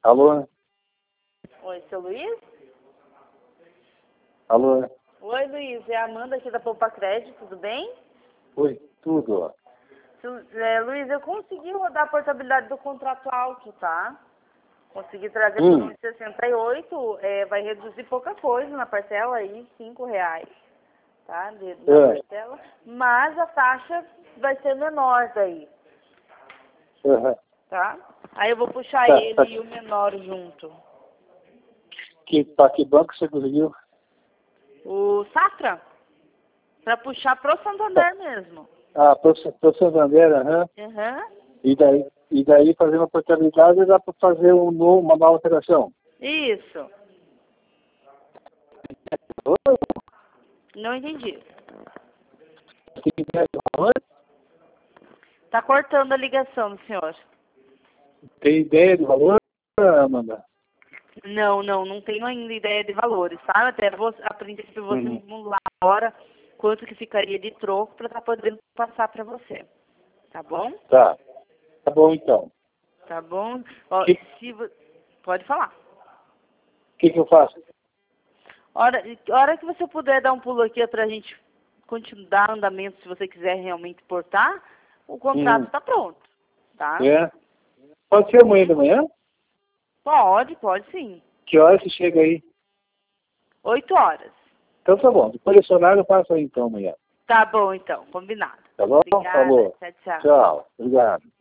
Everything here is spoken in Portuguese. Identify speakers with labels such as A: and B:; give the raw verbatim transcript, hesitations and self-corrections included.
A: Alô?
B: Oi, seu Luiz?
A: Alô?
B: Oi, Luiz. É a Amanda aqui da Poupa Crédito, tudo bem?
A: Oi, tudo.
B: Su- é, Luiz, eu consegui rodar a portabilidade do contrato alto, tá? Consegui trazer por
A: Hum.
B: um e sessenta e oito, é, vai reduzir pouca coisa na parcela aí, cinco reais, tá? De, na
A: É.
B: parcela. Mas a taxa vai ser menor daí,
A: Uhum.
B: tá? Aí eu vou puxar
A: Tá,
B: ele
A: tá.
B: e o menor junto.
A: Que, pra que banco você conseguiu?
B: O Safra? Pra puxar pro Santander mesmo.
A: Ah, pro, pro Santander, aham.
B: Aham.
A: E daí, e daí fazendo a portabilidade dá para fazer um novo, uma nova operação.
B: Isso. Não entendi.
A: Tem ideia do valor?
B: Tá cortando a ligação, senhor.
A: Tem ideia do valor, Amanda?
B: Não, não, não tenho ainda ideia de valores, tá? Até vou, a princípio você
A: Uhum.
B: me lá agora quanto que ficaria de troco para estar podendo passar para você. Tá bom?
A: Tá. Tá bom então.
B: Tá bom? Ó,
A: Que
B: se vo- Pode falar.
A: que, que eu faço?
B: Hora, hora que você puder dar um pulo aqui para a gente continuar dar andamento, se você quiser realmente portar, o contrato
A: Hum.
B: está pronto, tá?
A: É. Pode ser amanhã de manhã?
B: Pode, pode sim.
A: Que hora você chega aí?
B: Oito horas.
A: Então tá bom. Depois desse horário eu passo aí então amanhã.
B: Tá bom, então. Combinado.
A: Tá bom?
B: Obrigada.
A: Falou.
B: Tchau, tchau.
A: Tchau. Obrigado.